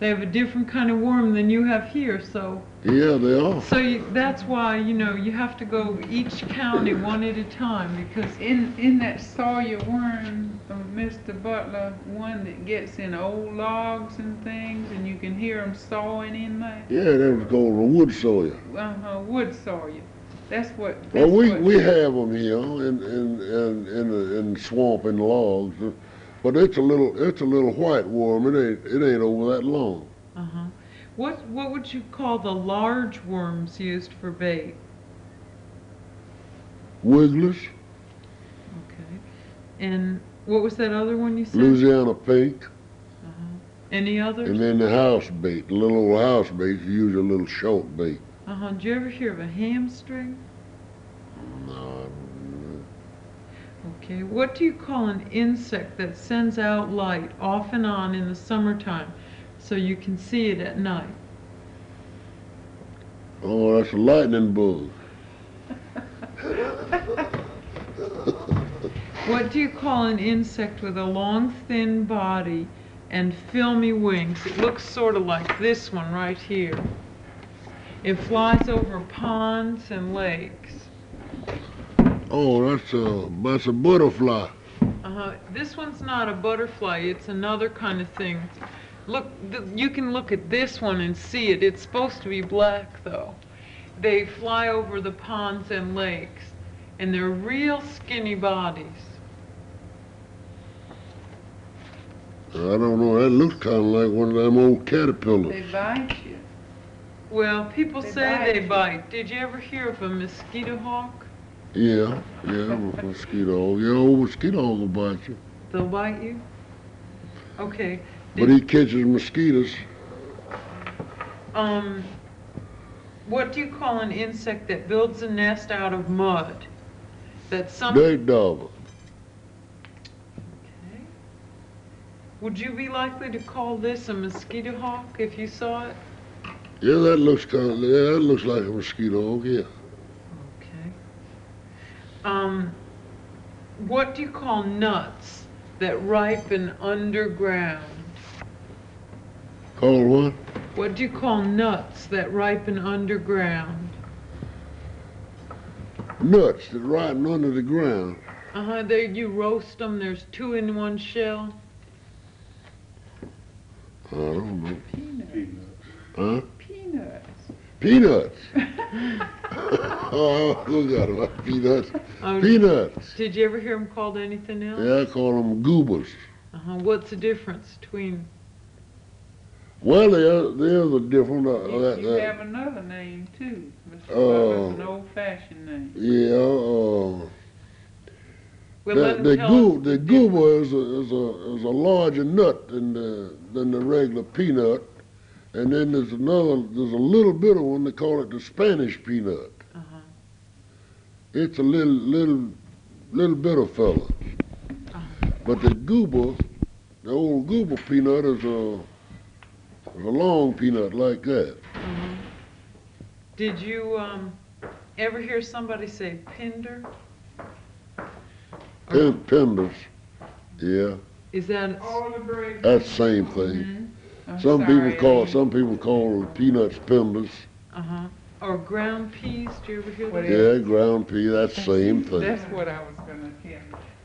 They have a different kind of worm than you have here, so. Yeah, they are. So that's why, you have to go each county one at a time, because In that Sawyer worm from Mr. Butler, one that gets in old logs and things, and you can hear them sawing in there. Yeah, that was called a wood sawyer. Wood Sawyer. That's what. Well, we have them here in the swamp and logs, but it's a little white worm. It ain't over that long. Uh-huh. What would you call the large worms used for bait? Wigglers, Okay. And what was that other one you said? Louisiana pink, Any others? and then the house bait. The little old house bait, you use a little short bait. Did you ever hear of a hamstring? No. Okay. What do you call an insect that sends out light off and on in the summertime so you can see it at night? Oh, that's a lightning bug. What do you call an insect with a long, thin body and filmy wings? It looks sort of like this one right here. It flies over ponds and lakes. Oh, that's a butterfly. This one's not a butterfly. It's another kind of thing. Look, you can look at this one and see it. It's supposed to be black, though. They fly over the ponds and lakes, and they're real skinny bodies. I don't know. That looks kind of like one of them old caterpillars. They bite you. Well, people They say bite they you. bite. Did you ever hear of a mosquito hawk? Yeah, mosquito. Yeah, old mosquito will bite you. They'll bite you? Okay. But he catches mosquitoes. What do you call an insect that builds a nest out of mud? That's some. Dirt dauber. Okay. Would you be likely to call this a mosquito hawk if you saw it? Yeah, that looks like a mosquito hawk, yeah. Okay. What do you call nuts that ripen underground? Call what? What do you call nuts that ripen underground? Nuts that ripen under the ground. There you roast them. There's 2 in one shell. I don't know. Peanuts. Huh? Peanuts. Peanuts. Oh, look at them, peanuts. Peanuts. Did you ever hear them called anything else? Yeah, I call them goobers. What's the difference between? Well, there's a different. You have another name too. Mr. Butler's an old-fashioned name. Yeah. Well, the goober is a larger nut than the regular peanut, and then there's a little bit of one they call it the Spanish peanut. It's a little bit of fella, but the old goober peanut is a long peanut like that. Did you ever hear somebody say pinder? Penders, yeah. Is that? All the bread. That's the same thing. Some people call peanuts penders. Or ground peas? Do you ever hear that? Yeah, ground pea. That's the same thing. That's what I was gonna hear.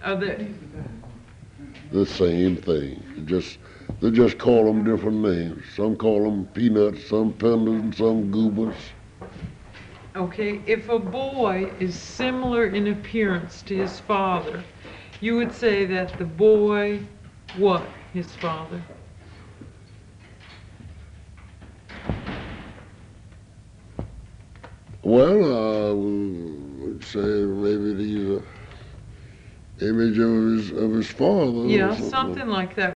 The same thing. They just call them different names. Some call them peanuts, some penders, and some goobers. Okay, if a boy is similar in appearance to his father, you would say that the boy, what, his father? Well, I would say maybe the image of his father. Yeah, something like that.